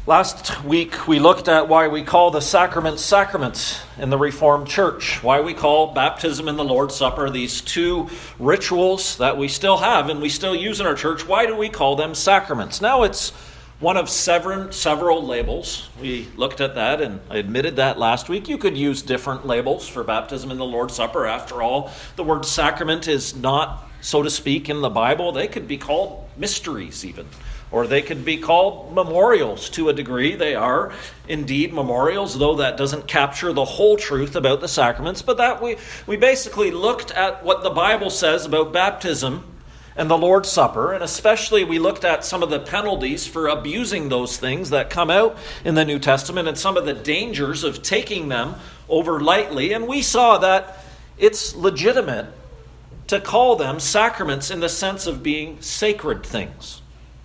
Last week, we looked at why we call the sacraments sacraments in the Reformed Church, why we call baptism and the Lord's Supper, these two rituals that we still have and we still use in our church. Why do we call them sacraments? Now, it's one of several labels. We looked at that, and I admitted that last week. You could use different labels for baptism and the Lord's Supper. After all, the word sacrament is not, so to speak, in the Bible. They could be called mysteries even. Or they could be called memorials to a degree. They are indeed memorials, though that doesn't capture the whole truth about the sacraments. But that we basically looked at what the Bible says about baptism and the Lord's Supper. And especially we looked at some of the penalties for abusing those things that come out in the New Testament and some of the dangers of taking them over lightly. And we saw that it's legitimate to call them sacraments in the sense of being sacred things.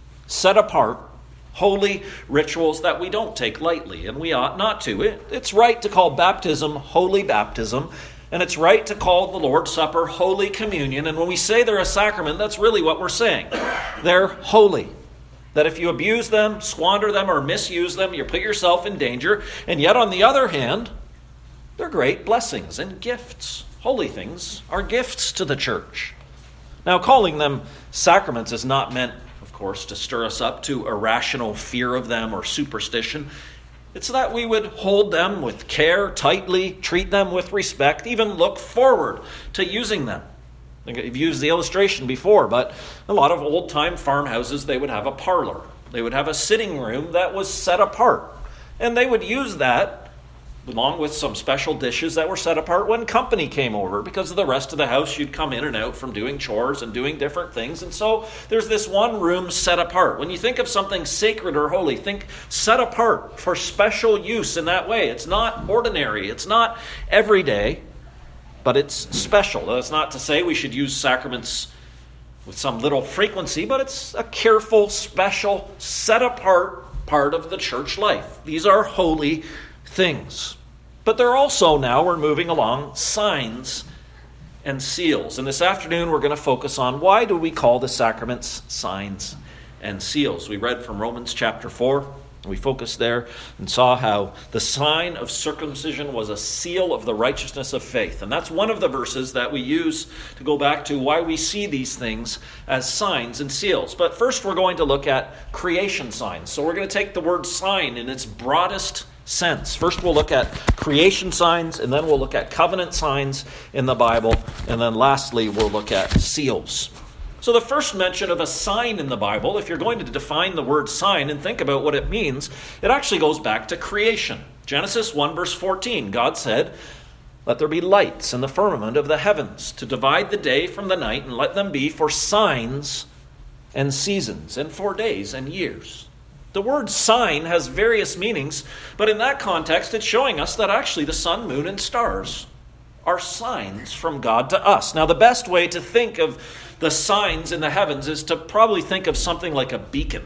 Set apart, holy rituals that we don't take lightly, and we ought not to. It's right to call baptism holy baptism, and it's right to call the Lord's Supper Holy Communion. And when we say they're a sacrament, that's really what we're saying. They're holy. That if you abuse them, squander them, or misuse them, you put yourself in danger. And yet, on the other hand, they're great blessings and gifts. Holy things are gifts to the church. Now, calling them sacraments is not meant, of course, to stir us up to irrational fear of them or superstition. It's that we would hold them with care, tightly, treat them with respect, even look forward to using them. I think I've used the illustration before, but a lot of old-time farmhouses, they would have a parlor. They would have a sitting room that was set apart. And they would use that along with some special dishes that were set apart when company came over. Because of the rest of the house, you'd come in and out from doing chores and doing different things. And so there's this one room set apart. When you think of something sacred or holy, think set apart for special use in that way. It's not ordinary. It's not everyday, but it's special. That's not to say we should use sacraments with some little frequency, but it's a careful, special, set apart part of the church life. These are holy things. But they're also, now we're moving along, signs and seals. And this afternoon we're going to focus on why do we call the sacraments signs and seals. We read from Romans chapter 4. We focused there and saw how the sign of circumcision was a seal of the righteousness of faith. And that's one of the verses that we use to go back to why we see these things as signs and seals. But first we're going to look at creation signs. So we're going to take the word sign in its broadest sense. First we'll look at creation signs, and then we'll look at covenant signs in the Bible, and then lastly we'll look at seals. So the first mention of a sign in the Bible, if you're going to define the word sign and think about what it means, it actually goes back to creation. Genesis 1 verse 14, God said, "Let there be lights in the firmament of the heavens to divide the day from the night, and let them be for signs and seasons, and for days and years." The word sign has various meanings, but in that context, it's showing us that actually the sun, moon, and stars are signs from God to us. Now, the best way to think of the signs in the heavens is to probably think of something like a beacon.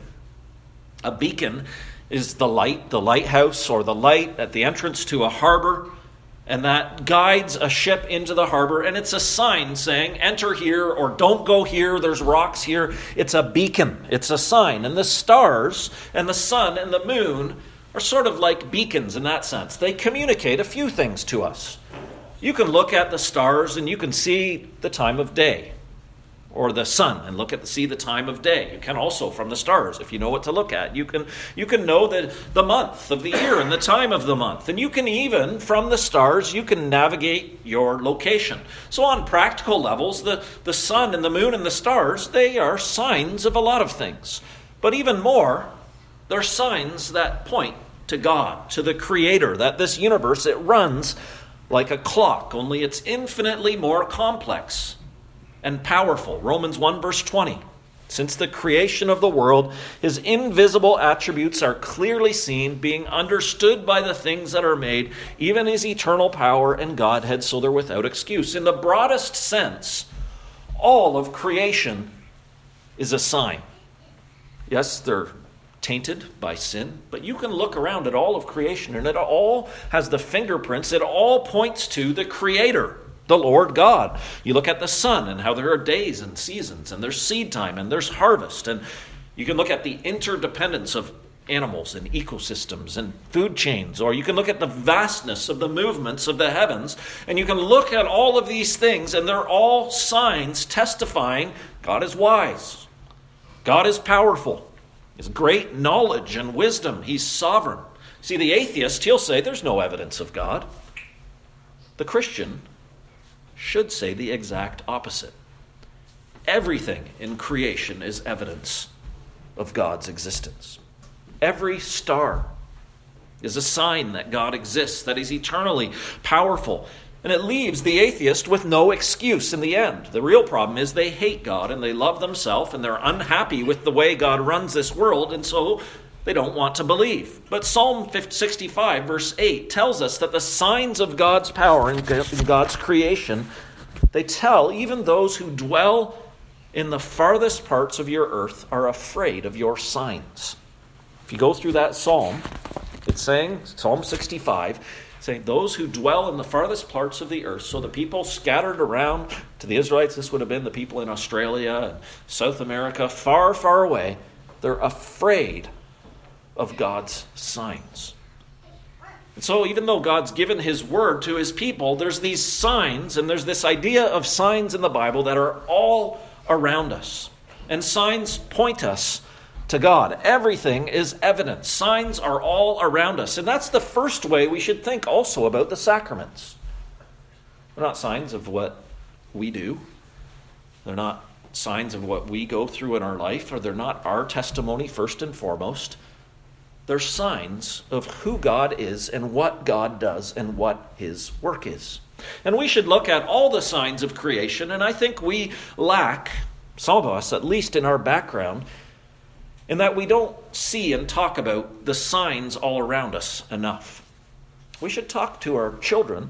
A beacon is the light, the lighthouse, or the light at the entrance to a harbor, and that guides a ship into the harbor, and it's a sign saying, enter here, or don't go here, there's rocks here. It's a beacon. It's a sign. And the stars and the sun and the moon are sort of like beacons in that sense. They communicate a few things to us. You can look at the stars and you can see the time of day, or the sun, and see the time of day. You can also from the stars, if you know what to look at. You can know the month of the year and the time of the month. And you can even, from the stars, you can navigate your location. So on practical levels, the sun and the moon and the stars, they are signs of a lot of things. But even more, they're signs that point to God, to the Creator, that this universe, it runs like a clock, only it's infinitely more complex and powerful. Romans 1 verse 20. Since the creation of the world, his invisible attributes are clearly seen, being understood by the things that are made, even his eternal power and Godhead, so they're without excuse. In the broadest sense, all of creation is a sign. Yes, they're tainted by sin, but you can look around at all of creation and it all has the fingerprints, it all points to the Creator, the Lord God. You look at the sun and how there are days and seasons, and there's seed time and there's harvest, and you can look at the interdependence of animals and ecosystems and food chains, or you can look at the vastness of the movements of the heavens, and you can look at all of these things, and they're all signs testifying God is wise. God is powerful. He has great knowledge and wisdom. He's sovereign. See, the atheist, he'll say there's no evidence of God. The Christian should say the exact opposite. Everything in creation is evidence of God's existence. Every star is a sign that God exists, that he's eternally powerful. And it leaves the atheist with no excuse in the end. The real problem is they hate God and they love themselves and they're unhappy with the way God runs this world, and so they don't want to believe. But Psalm 65, verse 8, tells us that the signs of God's power in God's creation, they tell even those who dwell in the farthest parts of your earth are afraid of your signs. If you go through that psalm, it's saying, Psalm 65, saying those who dwell in the farthest parts of the earth, so the people scattered around, to the Israelites, this would have been the people in Australia and South America, far, far away, they're afraid of God's signs. And so even though God's given his word to his people, there's these signs, and there's this idea of signs in the Bible that are all around us. And signs point us to God. Everything is evidence. Signs are all around us. And that's the first way we should think also about the sacraments. They're not signs of what we do. They're not signs of what we go through in our life, or they're not our testimony first and foremost. They're signs of who God is and what God does and what his work is. And we should look at all the signs of creation, and I think we lack, some of us, at least in our background, in that we don't see and talk about the signs all around us enough. We should talk to our children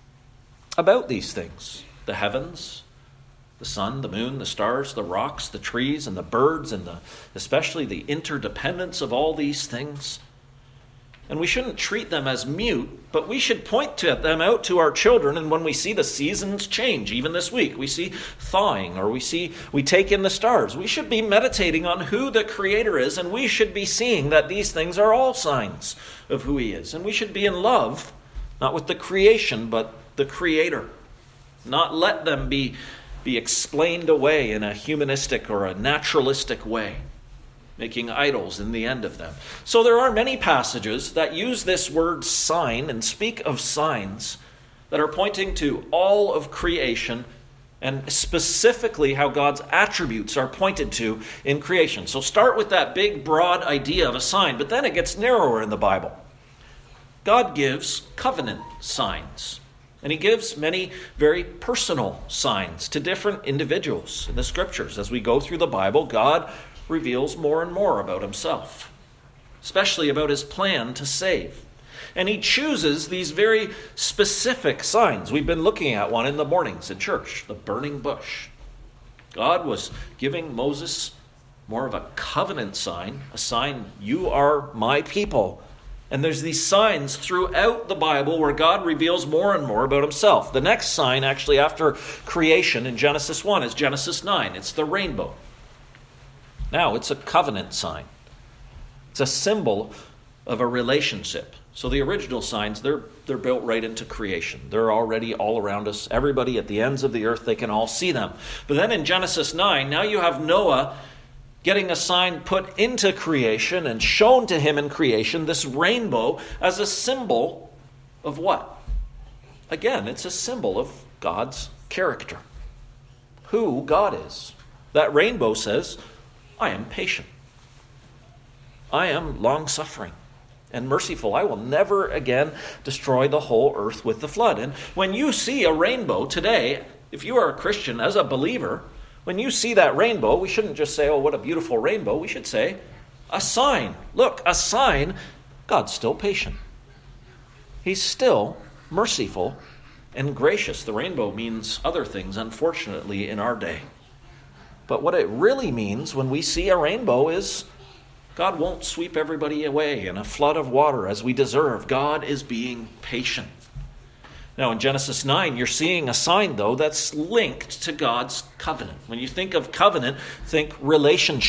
about these things. The heavens, the sun, the moon, the stars, the rocks, the trees, and the birds, and especially the interdependence of all these things. And we shouldn't treat them as mute, but we should point to them out to our children. And when we see the seasons change, even this week, we see thawing, or we take in the stars, we should be meditating on who the Creator is, and we should be seeing that these things are all signs of who he is. And we should be in love, not with the creation, but the Creator. Not let them be explained away in a humanistic or a naturalistic way, making idols in the end of them. So there are many passages that use this word sign and speak of signs that are pointing to all of creation, and specifically how God's attributes are pointed to in creation. So start with that big, broad idea of a sign, but then it gets narrower in the Bible. God gives covenant signs, and he gives many very personal signs to different individuals in the Scriptures. As we go through the Bible, God reveals more and more about himself, especially about his plan to save. And he chooses these very specific signs. We've been looking at one in the mornings in church, the burning bush. God was giving Moses more of a covenant sign, a sign, you are my people. And there's these signs throughout the Bible where God reveals more and more about himself. The next sign, actually, after creation in Genesis 1 is Genesis 9. It's the rainbow. Now, it's a covenant sign. It's a symbol of a relationship. So the original signs, they're built right into creation. They're already all around us. Everybody at the ends of the earth, they can all see them. But then in Genesis 9, now you have Noah getting a sign put into creation and shown to him in creation, this rainbow, as a symbol of what? Again, it's a symbol of God's character, who God is. That rainbow says, I am patient. I am long-suffering and merciful. I will never again destroy the whole earth with the flood. And when you see a rainbow today, if you are a Christian, as a believer, when you see that rainbow, we shouldn't just say, oh, what a beautiful rainbow. We should say, a sign. Look, a sign. God's still patient. He's still merciful and gracious. The rainbow means other things, unfortunately, in our day. But what it really means when we see a rainbow is God won't sweep everybody away in a flood of water as we deserve. God is being patient. Now in Genesis 9, you're seeing a sign, though, that's linked to God's covenant. When you think of covenant, think relationship.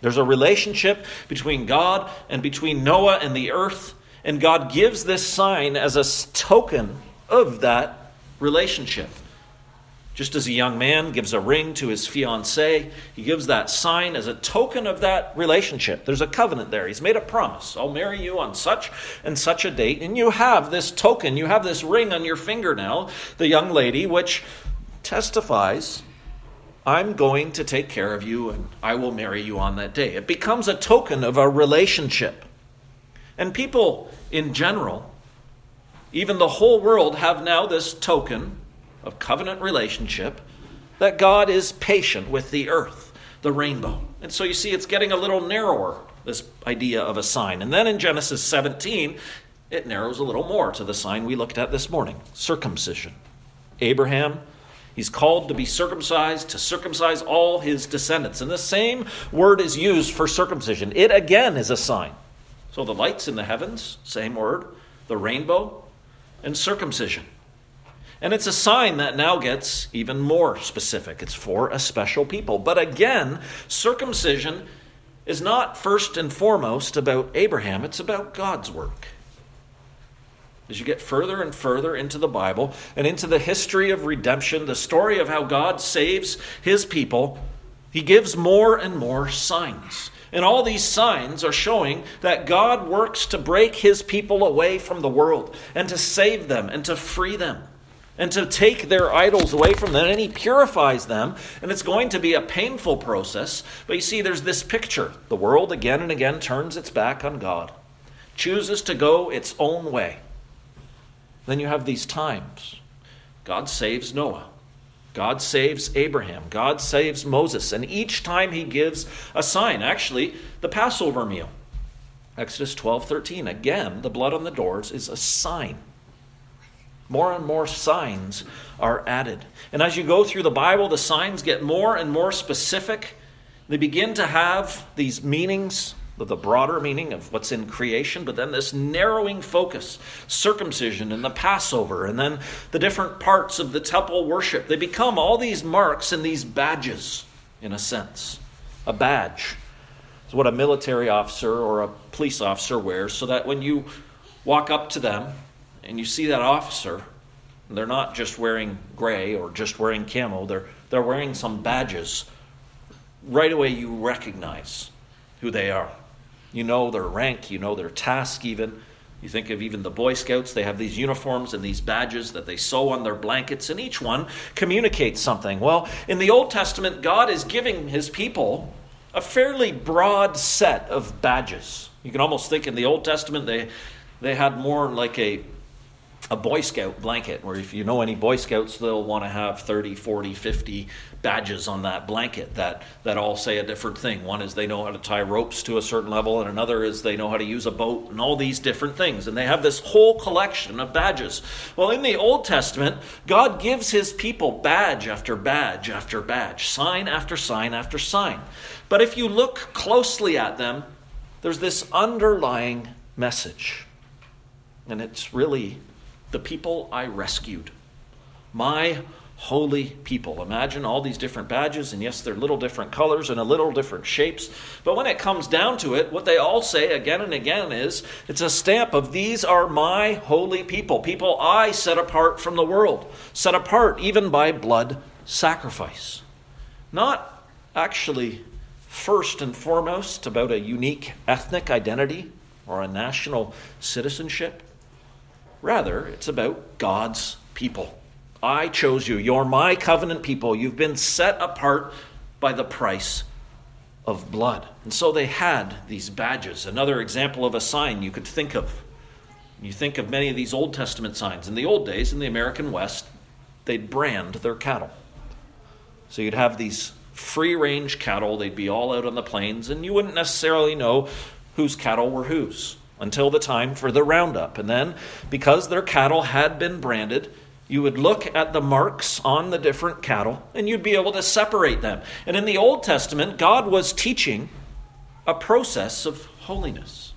There's a relationship between God and between Noah and the earth, and God gives this sign as a token of that relationship. Just as a young man gives a ring to his fiancée, he gives that sign as a token of that relationship. There's a covenant there. He's made a promise. I'll marry you on such and such a date. And you have this token, you have this ring on your finger now, the young lady, which testifies, I'm going to take care of you and I will marry you on that day. It becomes a token of a relationship. And people in general, even the whole world, have now this token of covenant relationship that God is patient with the earth, the rainbow. And so you see it's getting a little narrower, this idea of a sign. And then in Genesis 17, it narrows a little more to the sign we looked at this morning, circumcision. Abraham, he's called to be circumcised, to circumcise all his descendants. And the same word is used for circumcision. It again is a sign. So the lights in the heavens, same word, the rainbow, and circumcision. And it's a sign that now gets even more specific. It's for a special people. But again, circumcision is not first and foremost about Abraham. It's about God's work. As you get further and further into the Bible and into the history of redemption, the story of how God saves his people, he gives more and more signs. And all these signs are showing that God works to break his people away from the world and to save them and to free them and to take their idols away from them. And he purifies them, and it's going to be a painful process. But you see, there's this picture. The world again and again turns its back on God, chooses to go its own way. Then you have these times. God saves Noah. God saves Abraham. God saves Moses. And each time he gives a sign. Actually, the Passover meal. Exodus 12:13. Again, the blood on the doors is a sign. More and more signs are added. And as you go through the Bible, the signs get more and more specific. They begin to have these meanings, the broader meaning of what's in creation, but then this narrowing focus, circumcision and the Passover, and then the different parts of the temple worship. They become all these marks and these badges, in a sense. A badge is what a military officer or a police officer wears, so that when you walk up to them and you see that officer, they're not just wearing gray or just wearing camo, they're wearing some badges. Right away you recognize who they are. You know their rank, you know their task even. You think of even the Boy Scouts, they have these uniforms and these badges that they sew on their blankets, and each one communicates something. Well, in the Old Testament, God is giving his people a fairly broad set of badges. You can almost think in the Old Testament they had more like a Boy Scout blanket, where if you know any Boy Scouts, they'll want to have 30, 40, 50 badges on that blanket that all say a different thing. One is they know how to tie ropes to a certain level, and another is they know how to use a boat, and all these different things. And they have this whole collection of badges. Well, in the Old Testament, God gives his people badge after badge after badge, sign after sign after sign. But if you look closely at them, there's this underlying message. And it's really the people I rescued. My holy people. Imagine all these different badges, and yes, they're little different colors and a little different shapes. But when it comes down to it, what they all say again and again is, it's a stamp of these are my holy people. People I set apart from the world. Set apart even by blood sacrifice. Not actually first and foremost about a unique ethnic identity or a national citizenship. Rather, it's about God's people. I chose you. You're my covenant people. You've been set apart by the price of blood. And so they had these badges. Another example of a sign you could think of. You think of many of these Old Testament signs. In the old days, in the American West, they'd brand their cattle. So you'd have these free-range cattle. They'd be all out on the plains, and you wouldn't necessarily know whose cattle were whose until the time for the roundup. And then, because their cattle had been branded, you would look at the marks on the different cattle, and you'd be able to separate them. And in the Old Testament, God was teaching a process of holiness,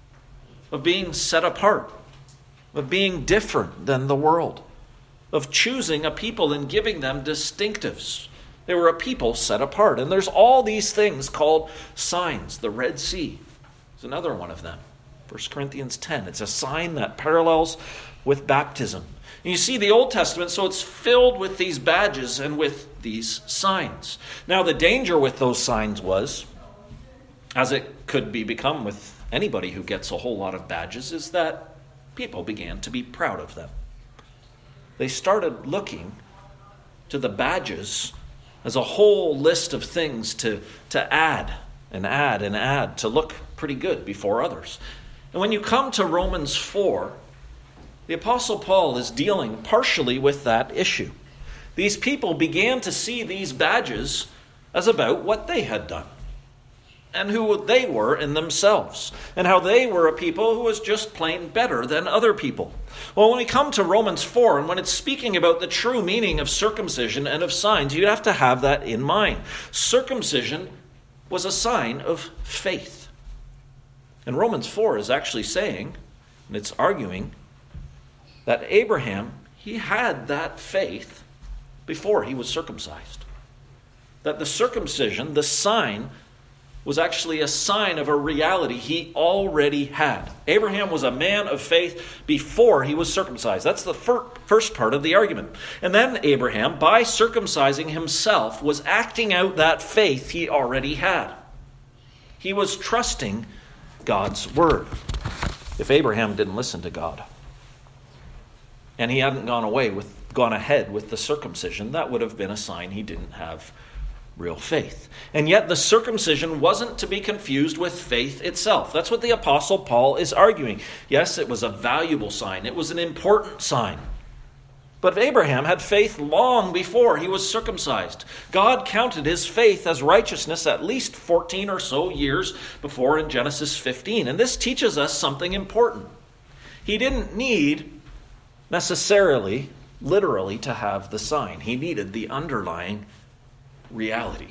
of being set apart, of being different than the world, of choosing a people and giving them distinctives. They were a people set apart. And there's all these things called signs. The Red Sea is another one of them. 1 Corinthians 10. It's a sign that parallels with baptism. And you see the Old Testament, so it's filled with these badges and with these signs. Now the danger with those signs was, as it could become with anybody who gets a whole lot of badges, is that people began to be proud of them. They started looking to the badges as a whole list of things to add and add and add to look pretty good before others. And when you come to Romans 4, the Apostle Paul is dealing partially with that issue. These people began to see these badges as about what they had done and who they were in themselves, and how they were a people who was just plain better than other people. Well, when we come to Romans 4, and when it's speaking about the true meaning of circumcision and of signs, you have to have that in mind. Circumcision was a sign of faith. And Romans 4 is actually saying, and it's arguing, that Abraham, he had that faith before he was circumcised. That the circumcision, the sign, was actually a sign of a reality he already had. Abraham was a man of faith before he was circumcised. That's the first part of the argument. And then Abraham, by circumcising himself, was acting out that faith he already had. He was trusting God's word. If Abraham didn't listen to God, and he hadn't gone ahead with the circumcision, that would have been a sign he didn't have real faith. And yet the circumcision wasn't to be confused with faith itself. That's what the Apostle Paul is arguing. Yes, it was a valuable sign. It was an important sign. But Abraham had faith long before he was circumcised. God counted his faith as righteousness at least 14 or so years before in Genesis 15. And this teaches us something important. He didn't need necessarily, literally, to have the sign. He needed the underlying reality.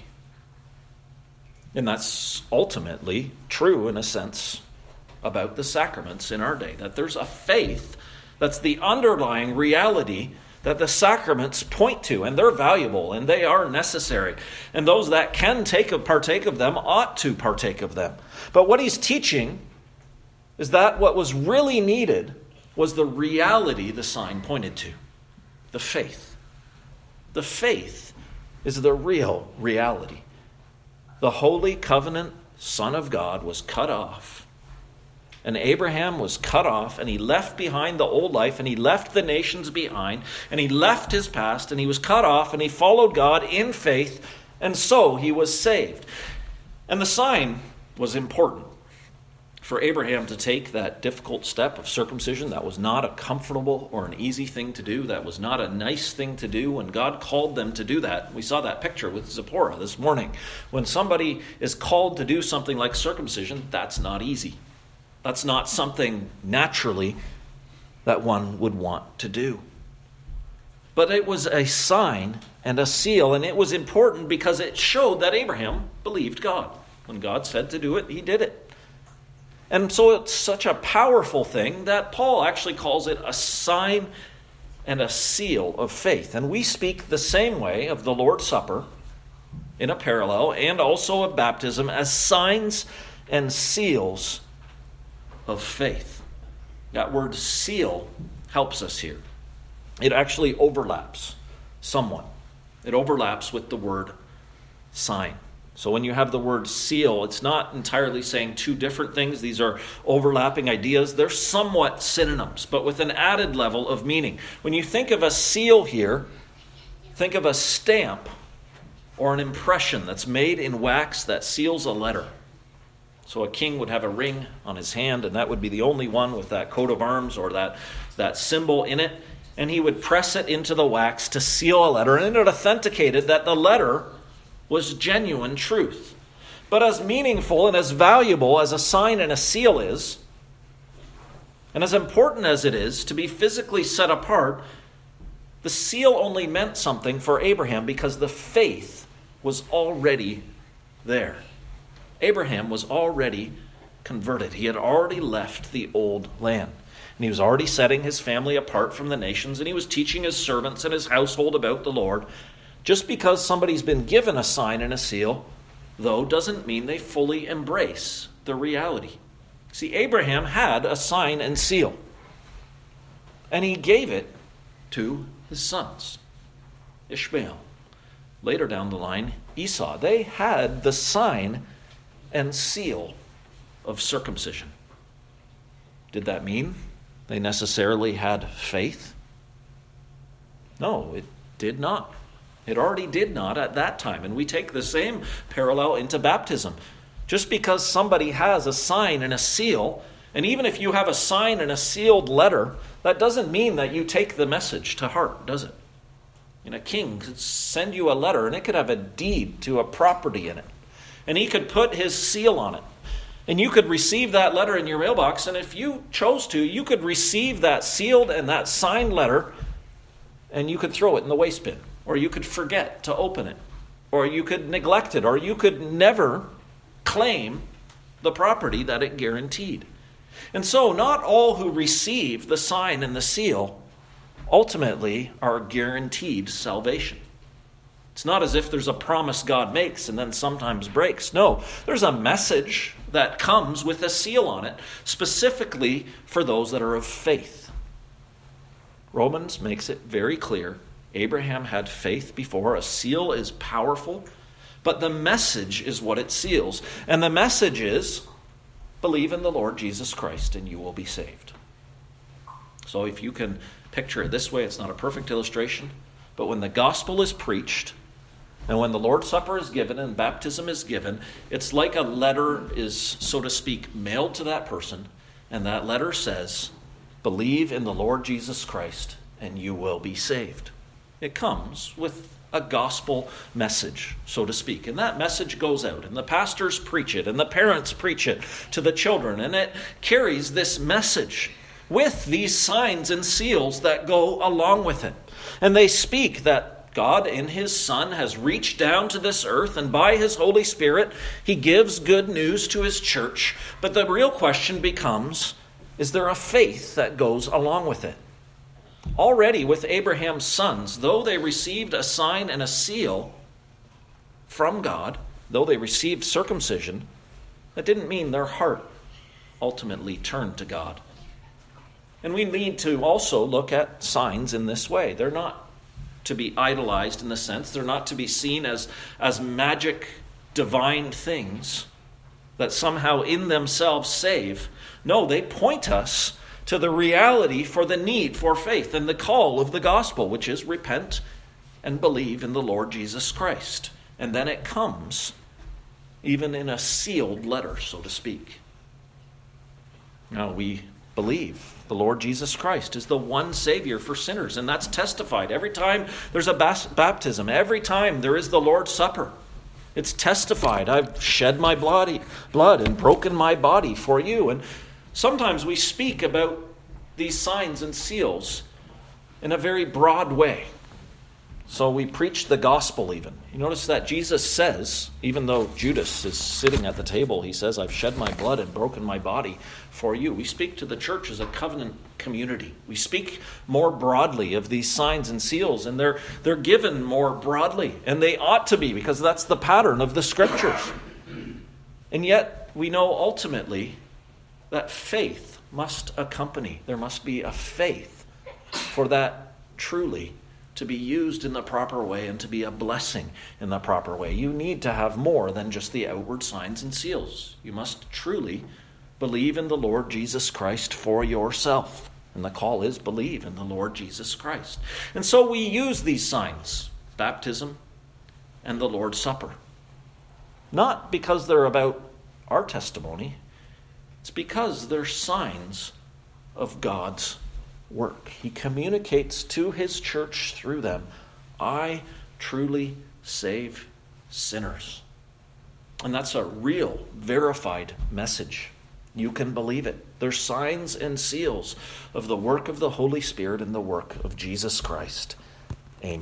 And that's ultimately true in a sense about the sacraments in our day, that there's a faith that's the underlying reality that the sacraments point to, and they're valuable and they are necessary. And those that can partake of them ought to partake of them. But what he's teaching is that what was really needed was the reality the sign pointed to, the faith. The faith is the real reality. The Holy Covenant Son of God was cut off. And Abraham was cut off, and he left behind the old life, and he left the nations behind, and he left his past, and he was cut off, and he followed God in faith, and so he was saved. And the sign was important. For Abraham to take that difficult step of circumcision, that was not a comfortable or an easy thing to do. That was not a nice thing to do. When God called them to do that, we saw that picture with Zipporah this morning. When somebody is called to do something like circumcision, that's not easy. That's not something naturally that one would want to do. But it was a sign and a seal, and it was important because it showed that Abraham believed God. When God said to do it, he did it. And so it's such a powerful thing that Paul actually calls it a sign and a seal of faith. And we speak the same way of the Lord's Supper in a parallel, and also of baptism, as signs and seals of faith. That word seal helps us here. It actually overlaps somewhat. It overlaps with the word sign. So when you have the word seal, it's not entirely saying two different things. These are overlapping ideas. They're somewhat synonyms, but with an added level of meaning. When you think of a seal here, think of a stamp or an impression that's made in wax that seals a letter. So a king would have a ring on his hand, and that would be the only one with that coat of arms or that symbol in it. And he would press it into the wax to seal a letter, and it authenticated that the letter was genuine truth. But as meaningful and as valuable as a sign and a seal is, and as important as it is to be physically set apart, the seal only meant something for Abraham because the faith was already there. Abraham was already converted. He had already left the old land. And he was already setting his family apart from the nations, and he was teaching his servants and his household about the Lord. Just because somebody's been given a sign and a seal, though, doesn't mean they fully embrace the reality. See, Abraham had a sign and seal, and he gave it to his sons, Ishmael. Later down the line, Esau. They had the sign and seal of circumcision. Did that mean they necessarily had faith? No, it did not. It already did not at that time. And we take the same parallel into baptism. Just because somebody has a sign and a seal, and even if you have a sign and a sealed letter, that doesn't mean that you take the message to heart, does it? A king could send you a letter, and it could have a deed to a property in it. And he could put his seal on it. And you could receive that letter in your mailbox, and if you chose to, you could receive that sealed and that signed letter, and you could throw it in the waste bin. Or you could forget to open it. Or you could neglect it. Or you could never claim the property that it guaranteed. And so not all who receive the sign and the seal ultimately are guaranteed salvation. It's not as if there's a promise God makes and then sometimes breaks. No, there's a message that comes with a seal on it, specifically for those that are of faith. Romans makes it very clear. Abraham had faith before. A seal is powerful, but the message is what it seals. And the message is, believe in the Lord Jesus Christ and you will be saved. So if you can picture it this way, it's not a perfect illustration, but when the gospel is preached, and when the Lord's Supper is given and baptism is given, it's like a letter is, so to speak, mailed to that person, and that letter says, believe in the Lord Jesus Christ and you will be saved. It comes with a gospel message, so to speak. And that message goes out, and the pastors preach it, and the parents preach it to the children, and it carries this message with these signs and seals that go along with it. And they speak that God in his Son has reached down to this earth, and by his Holy Spirit, he gives good news to his church. But the real question becomes, is there a faith that goes along with it? Already with Abraham's sons, though they received a sign and a seal from God, though they received circumcision, that didn't mean their heart ultimately turned to God. And we need to also look at signs in this way. They're not to be idolized in the sense, they're not to be seen as magic, divine things that somehow in themselves save. No, they point us to the reality for the need for faith and the call of the gospel, which is repent and believe in the Lord Jesus Christ. And then it comes even in a sealed letter, so to speak. Now we believe the Lord Jesus Christ is the one Savior for sinners, and that's testified every time there's a baptism, every time there is the Lord's Supper. It's testified. I've shed my blood and broken my body for you. And sometimes we speak about these signs and seals in a very broad way. So we preach the gospel even. You notice that Jesus says, even though Judas is sitting at the table, he says, I've shed my blood and broken my body for you. We speak to the church as a covenant community. We speak more broadly of these signs and seals, and they're given more broadly. And they ought to be, because that's the pattern of the scriptures. And yet we know ultimately that faith must accompany. There must be a faith for that truly to be used in the proper way and to be a blessing in the proper way. You need to have more than just the outward signs and seals. You must truly believe in the Lord Jesus Christ for yourself. And the call is believe in the Lord Jesus Christ. And so we use these signs, baptism and the Lord's Supper. Not because they're about our testimony. It's because they're signs of God's work. He communicates to his church through them, I truly save sinners. And that's a real, verified message. You can believe it. They're signs and seals of the work of the Holy Spirit and the work of Jesus Christ.